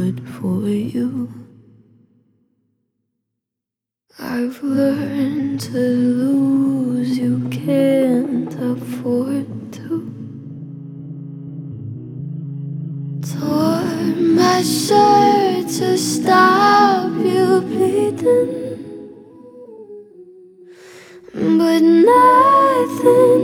good for you. I've learned to lose, you can't afford to. Tore my shirt to stop you bleeding, but nothing